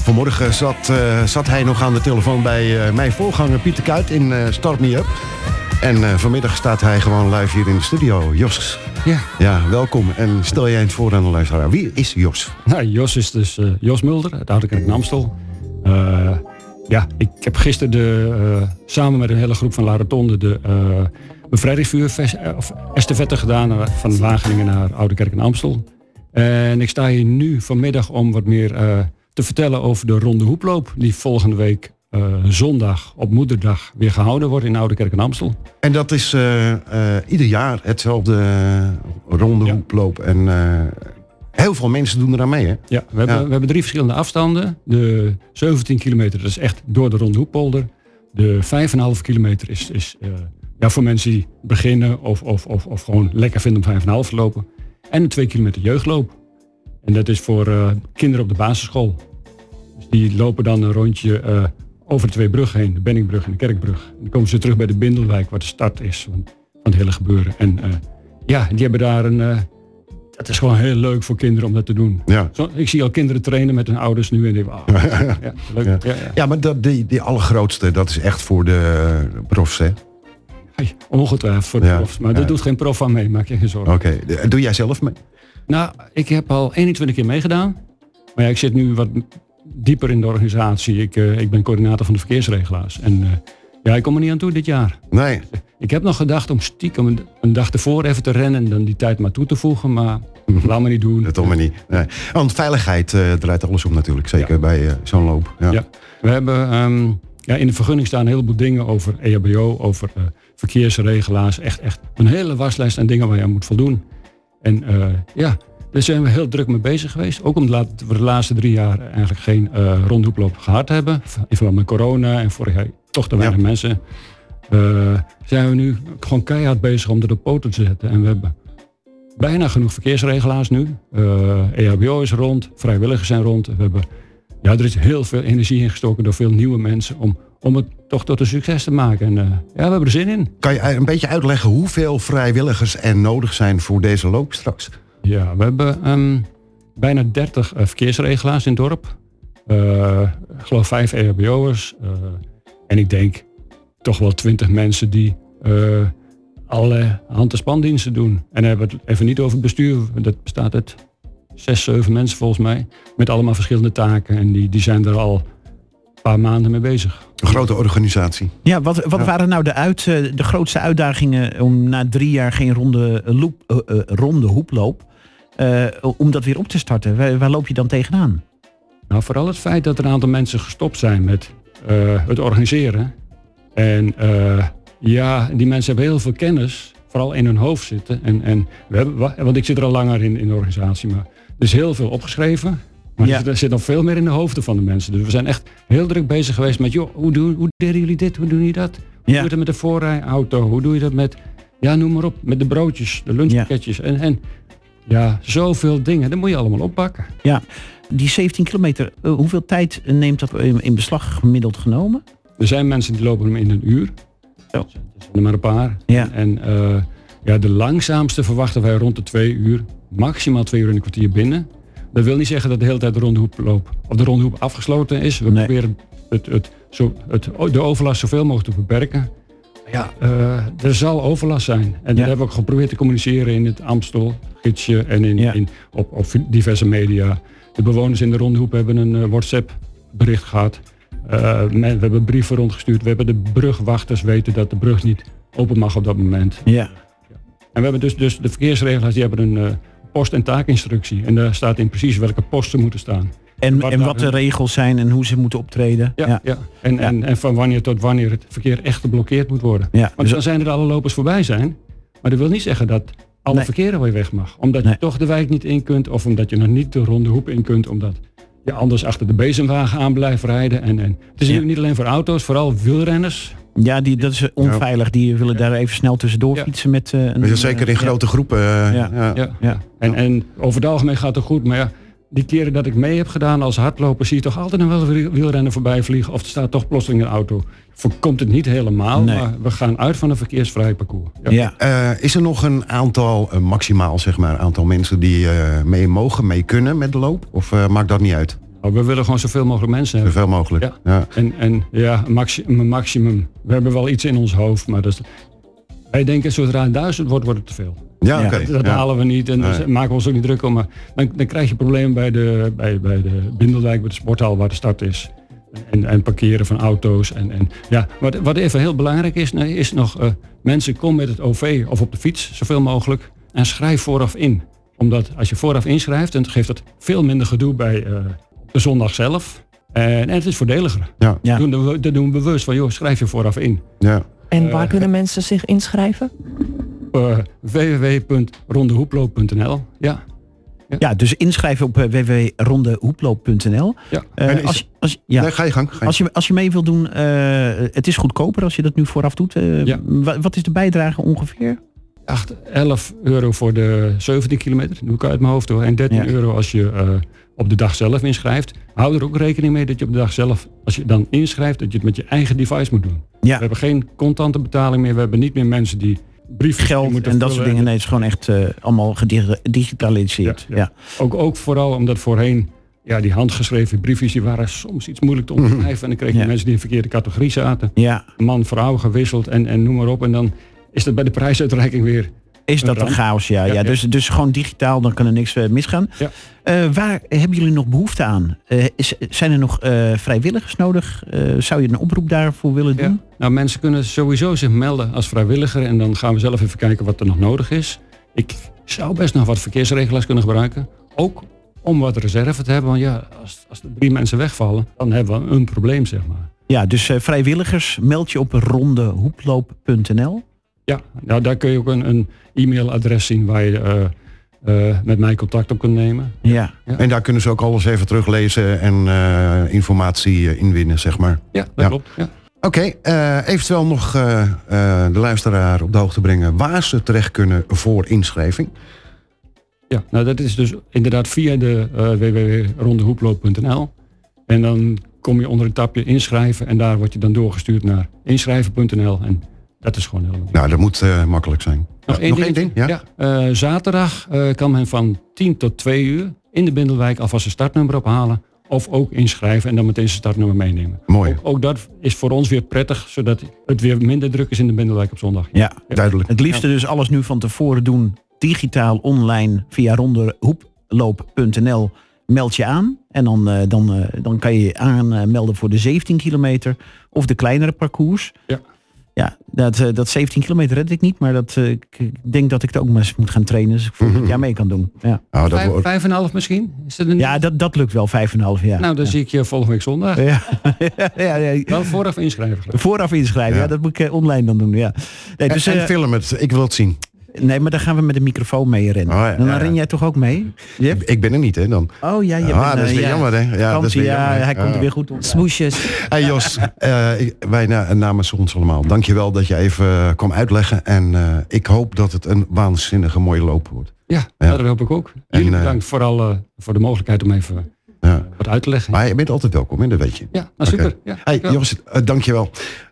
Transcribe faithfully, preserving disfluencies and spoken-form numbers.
Vanmorgen zat, uh, zat hij nog aan de telefoon bij uh, mijn voorganger Pieter Kuyt in uh, Start Me Up. En uh, vanmiddag staat hij gewoon live hier in de studio. Jos. Ja. Ja, welkom. En stel jij eens voor aan de luisteraar. Wie is Jos? Nou, Jos is dus uh, Jos Mulder uit Oude Kerk en Amstel. Uh, ja, ik heb gisteren de, uh, samen met een hele groep van La Rotonde de uh, bevrijdingsvuur of estafette gedaan uh, van Wageningen naar Oude Kerk en Amstel. En ik sta hier nu vanmiddag om wat meer uh, te vertellen over de ronde hoeploop die volgende week uh, zondag op Moederdag weer gehouden wordt in Oude Kerk en Amstel. En dat is uh, uh, ieder jaar hetzelfde uh, ronde ja. hoeploop. En uh, heel veel mensen doen eraan mee, hè? Ja, we hebben, ja. we hebben drie verschillende afstanden. De zeventien kilometer, dat is echt door de ronde hoeppolder. De vijf komma vijf kilometer is, is uh, ja, voor mensen die beginnen of, of, of, of gewoon lekker vinden om vijf komma vijf te lopen. En een twee kilometer jeugdloop. En dat is voor uh, kinderen op de basisschool. Dus die lopen dan een rondje uh, over de twee bruggen heen. De Benningbrug en de Kerkbrug. En dan komen ze terug bij de Bindelwijk, waar de start is van, van het hele gebeuren. En uh, ja, die hebben daar een... Uh, het is gewoon heel leuk voor kinderen om dat te doen. Ja. Zo, ik zie al kinderen trainen met hun ouders nu. En die, oh, ja, ja, leuk. Ja. Ja, ja. ja, maar dat, die, die allergrootste, dat is echt voor de profs, hè? Hey, ongetwijfeld voor de ja. profs. Maar ja. daar doet geen prof aan mee, maak je geen zorgen. Oké, okay. Doe jij zelf mee? Nou, ik heb al eenentwintig keer meegedaan. Maar ja, ik zit nu wat dieper in de organisatie. Ik, uh, ik ben coördinator van de verkeersregelaars. En uh, ja, ik kom er niet aan toe dit jaar. Nee. Ik heb nog gedacht om stiekem een, een dag ervoor even te rennen en dan die tijd maar toe te voegen. Maar laat me niet doen. Dat doe me niet. Nee. Want veiligheid uh, draait alles om natuurlijk. Zeker ja. bij uh, zo'n loop. Ja. Ja. We hebben um, ja, in de vergunning staan een heleboel dingen over E H B O, over uh, verkeersregelaars. Echt, echt een hele waslijst aan dingen waar je aan moet voldoen. En uh, ja, daar zijn we heel druk mee bezig geweest. Ook omdat we de laatste drie jaar eigenlijk geen uh, rondhoeploop gehad hebben. In verband met corona en vorig jaar toch te weinig ja. mensen. Uh, zijn we nu gewoon keihard bezig om er op poten te zetten. En we hebben bijna genoeg verkeersregelaars nu. Uh, E H B O is rond, vrijwilligers zijn rond. We hebben, ja, er is heel veel energie ingestoken door veel nieuwe mensen om, om het toch tot een succes te maken. En uh, ja, we hebben er zin in. Kan je een beetje uitleggen hoeveel vrijwilligers er nodig zijn voor deze loop straks? Ja, we hebben um, bijna dertig uh, verkeersregelaars in het dorp. Uh, ik geloof vijf E H B O'ers. Uh, en ik denk toch wel twintig mensen die uh, alle hand- en spandiensten doen. En dan hebben we het even niet over het bestuur. Dat bestaat uit zes, zeven mensen volgens mij. Met allemaal verschillende taken. En die, die zijn er al een paar maanden mee bezig. Een grote organisatie. Ja, wat, wat ja. waren nou de, uit, de grootste uitdagingen om na drie jaar geen ronde, loop, uh, uh, ronde hoeploop... Uh, om dat weer op te starten? Waar, waar loop je dan tegenaan? Nou, vooral het feit dat er een aantal mensen gestopt zijn met uh, het organiseren. En uh, ja, die mensen hebben heel veel kennis, vooral in hun hoofd zitten. En, en we hebben, want ik zit er al langer in, in de organisatie, maar er is heel veel opgeschreven. Maar ja. er zit nog veel meer in de hoofden van de mensen. Dus we zijn echt heel druk bezig geweest met, joh, hoe doen, hoe deden jullie dit? Hoe doen jullie dat? Hoe ja. doe je dat met de voorrijauto? Hoe doe je dat met, ja, noem maar op, met de broodjes, de lunchpakketjes. Ja. En, en ja, zoveel dingen. Dat moet je allemaal oppakken. Ja, die zeventien kilometer, uh, hoeveel tijd neemt dat in beslag gemiddeld genomen? Er zijn mensen die lopen hem in een uur. Zo. Er zijn er maar een paar. Ja. En uh, ja, de langzaamste verwachten wij rond de twee uur. Maximaal twee uur en een kwartier binnen. Dat wil niet zeggen dat de hele tijd de rondehoeploop of de rondehoep afgesloten is. We nee. proberen het, het, zo, het, de overlast zoveel mogelijk te beperken. Ja, uh, er zal overlast zijn. En ja. dat hebben we ook geprobeerd te communiceren in het Amstel-gidsje en in, ja. in, op, op diverse media. De bewoners in de Rondehoep hebben een uh, WhatsApp-bericht gehad. Uh, we hebben brieven rondgestuurd. We hebben de brugwachters weten dat de brug niet open mag op dat moment. Ja. Ja. En we hebben dus, dus de verkeersregelaars die hebben een uh, post- en taakinstructie. En daar staat in precies welke posten moeten staan. En wat, en wat de regels zijn en hoe ze moeten optreden. Ja, ja. ja. En, ja. En, en van wanneer tot wanneer het verkeer echt geblokkeerd moet worden. Ja, Want dus dan zijn er alle lopers voorbij zijn. Maar dat wil niet zeggen dat alle nee. verkeer weer weg mag. Omdat nee. je toch de wijk niet in kunt. Of omdat je nog niet de ronde hoep in kunt. Omdat je anders achter de bezemwagen aan blijft rijden. En, en het is ja. niet alleen voor auto's, vooral wielrenners. Ja, die, dat is onveilig. Die willen daar even snel tussendoor fietsen met uh, een... Ja, zeker in uh, grote ja. groepen. Uh, ja. Ja. Ja. Ja. En, en over het algemeen gaat het goed. Maar ja, die keren dat ik mee heb gedaan als hardloper, zie je toch altijd nog wel een wielrenner voorbij vliegen. Of er staat toch plotseling een auto. Voorkomt het niet helemaal, nee. maar we gaan uit van een verkeersvrij parcours. Ja. Ja. Uh, is er nog een aantal, uh, maximaal zeg maar, aantal mensen die uh, mee mogen, mee kunnen met de loop? Of uh, maakt dat niet uit? Nou, we willen gewoon zoveel mogelijk mensen hebben. Zoveel mogelijk. Ja. Ja. En, en ja, een, maxi- een maximum. We hebben wel iets in ons hoofd, maar dat is, wij denken zodra het duizend wordt, wordt het te veel. Ja, Ja, oké. Dat, dat Ja. halen we niet en Nee. daar maken we ons ook niet druk om. Maar dan, dan krijg je problemen bij de, bij, bij de Bindelwijk, bij de sporthal waar de start is. En, en parkeren van auto's. En, en, ja, wat, wat even heel belangrijk is, nee, is nog uh, mensen komen met het O V of op de fiets, zoveel mogelijk. En schrijf vooraf in. Omdat als je vooraf inschrijft, dan geeft dat veel minder gedoe bij uh, de zondag zelf. En, en het is voordeliger. Ja. Ja. Dat, doen we, dat doen we bewust van, joh, schrijf je vooraf in. Ja. En waar kunnen mensen zich inschrijven? Uh, w w w punt rondehoeploop punt n l. Ja. Ja, dus inschrijven op uh, w w w punt rondehoeploop punt n l. Ja. Uh, En is- als, als, ja. Nee, ga je gang. Ga je Als je, als je mee wil doen, uh, het is goedkoper als je dat nu vooraf doet. Uh, Ja. wa- wat is de bijdrage ongeveer? acht, elf euro voor de zeventien kilometer, dat doe ik uit mijn hoofd hoor. En dertien Ja. euro als je uh, op de dag zelf inschrijft. Hou er ook rekening mee dat je op de dag zelf, als je dan inschrijft, dat je het met je eigen device moet doen. Ja. We hebben geen contante betaling meer. We hebben niet meer mensen die briefjes Geld moeten en dat soort vullen. dingen. Nee, het is gewoon echt uh, allemaal gedigitaliseerd. Ja, Ja, ja. Ook, ook vooral omdat voorheen, ja, die handgeschreven briefjes, die waren soms iets moeilijk te onderschrijven. En dan kreeg je Ja. mensen die in de verkeerde categorie zaten. ja. Man, vrouw gewisseld en, en noem maar op. En dan is dat bij de prijsuitreiking weer. Is dat een ramp. chaos, ja. Ja, ja, ja. Dus, dus gewoon digitaal, dan kan er niks uh, misgaan. Ja. Uh, waar hebben jullie nog behoefte aan? Uh, is, zijn er nog uh, vrijwilligers nodig? Uh, zou je een oproep daarvoor willen doen? Ja. Nou, mensen kunnen sowieso zich melden als vrijwilliger. En dan gaan we zelf even kijken wat er nog nodig is. Ik zou best nog wat verkeersregelaars kunnen gebruiken. Ook om wat reserve te hebben. Want ja, als, als er drie mensen wegvallen, dan hebben we een probleem, zeg maar. Ja, dus uh, vrijwilligers, meld je op rondehoeploop punt n l. Ja, nou, daar kun je ook een, een e-mailadres zien waar je uh, uh, met mij contact op kunt nemen. Ja. Ja. En daar kunnen ze ook alles even teruglezen en uh, informatie uh, inwinnen, zeg maar. Ja, dat Ja. klopt. Ja. Oké, okay, uh, eventueel nog uh, uh, de luisteraar op de hoogte brengen waar ze terecht kunnen voor inschrijving. Ja, nou dat is dus inderdaad via de uh, w w w punt rondehoeploop punt n l. En dan kom je onder het tapje inschrijven en daar word je dan doorgestuurd naar inschrijven punt n l. En dat is gewoon heel leuk. Nou, dat moet uh, makkelijk zijn. Nog Ja, één nog ding. één ding? Ja? Ja, uh, zaterdag uh, kan men van tien tot twee uur in de Bindelwijk alvast een startnummer ophalen. Of ook inschrijven en dan meteen zijn startnummer meenemen. Mooi. Ook, ook dat is voor ons weer prettig, zodat het weer minder druk is in de Bindelwijk op zondag. Ja. Duidelijk. Het liefste dus alles nu van tevoren doen. Digitaal, online, via rondehoeploop punt n l. Meld je aan. En dan, uh, dan, uh, dan kan je je aanmelden voor de zeventien kilometer. Of de kleinere parcours. Ja. Ja, dat, uh, dat zeventien kilometer red ik niet. Maar dat, uh, ik denk dat ik het ook maar eens moet gaan trainen. Dus ik volgend jaar mee kan doen. Ja, Nou, dat Vijf, wordt... vijf en een half misschien? Is dat een... ja dat, dat lukt wel. Vijf en een half jaar. Nou, dan ja. zie ik je volgende week zondag. Ja, ja, ja. Wel vooraf inschrijven. geloof ik. Vooraf inschrijven. Ja. Ja. dat moet ik uh, online dan doen. Ja. Nee, dus, en, uh, en film het, ik wil het zien. nee, maar dan gaan we met de microfoon mee rennen. Oh, ja, en dan ja, ja. ren jij toch ook mee? Jeff? Ik ben er niet, hè, dan. Oh ja, je Ah, bent, dat is uh, weer ja. jammer, hè. Ja, dat is Vakantie, weer ja, jammer, hè. hij komt Ja. er weer goed op. Smoesjes. Hey Jos, uh, ik- wij na, namens ons allemaal, dankjewel dat je even uh, kwam uitleggen. En uh, ik hoop dat het een waanzinnige mooie loop wordt. Ja, Ja. dat hoop ik ook. Jullie En, uh, bedankt vooral uh, voor de mogelijkheid om even Ja. wat uit te leggen. Maar je bent altijd welkom, hè, dat weet je. Ja, nou super. Oké. Ja, Hey dankjewel. Jos, uh, dankjewel.